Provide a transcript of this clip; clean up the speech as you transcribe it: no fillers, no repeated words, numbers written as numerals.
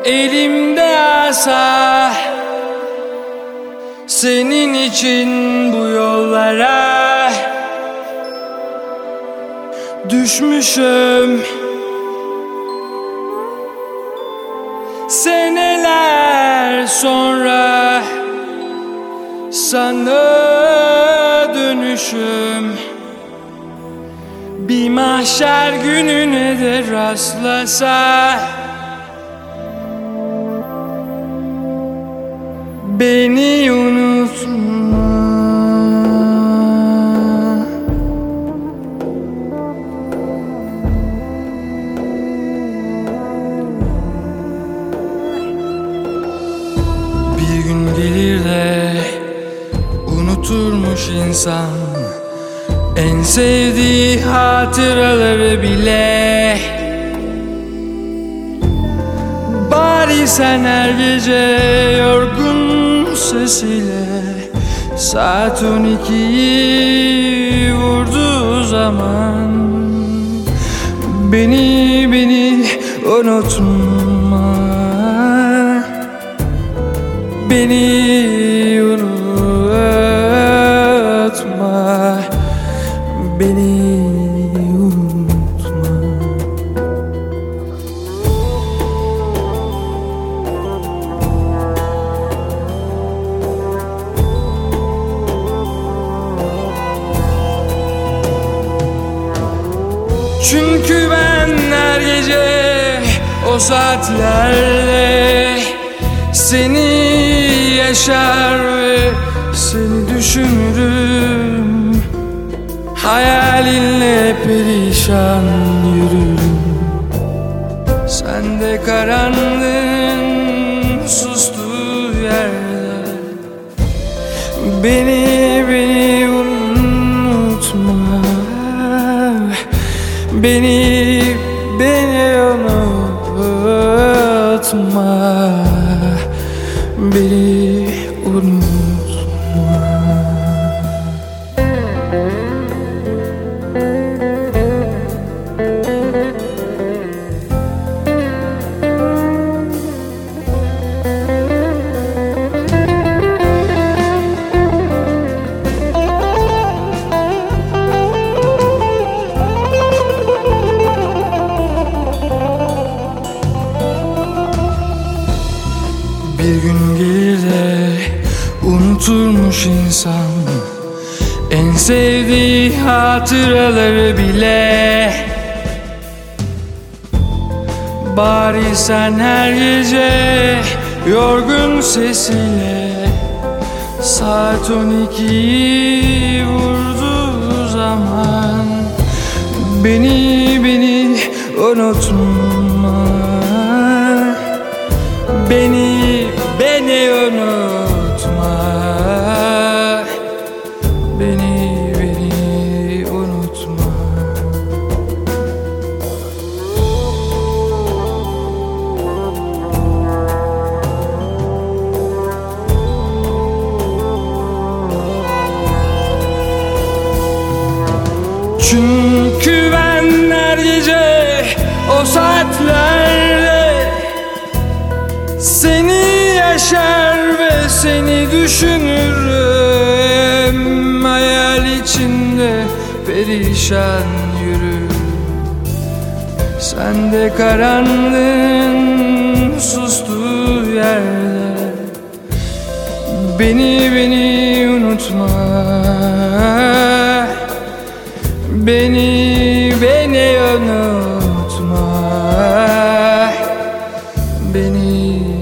elimde asa, senin için bu yollara düşmüşüm. Seneler sonra sana dönüşüm, bir mahşer gününe de rastlasa, beni unutma. Bir gün gelir de unuturmuş insan en sevdiği hatıraları bile. Bari sen her gece yorgun sesiyle saat 12'yi vurduğu zaman beni unutma, beni unutma, beni unutma. Çünkü ben her gece o saatlerde seni yaşar ve seni düşünürüm. Hayalinle perişan yürürüm. Sen de karanlığın sustuğu yerde beni unutma, beni unutma, beni unutma. Bir gün gelir de unuturmuş insan en sevdiği hatıraları bile. Bari sen her gece yorgun sesiyle saat 12'yi vurduğu zaman beni unutma, beni unutma, beni unutma. Çünkü ben her gece o saatlerde seni yaşar ve seni düşünürüm. Hayal içinde perişan yürürüm. Sen de karanlığın sustuğu yerde beni unutma, beni unutma, beni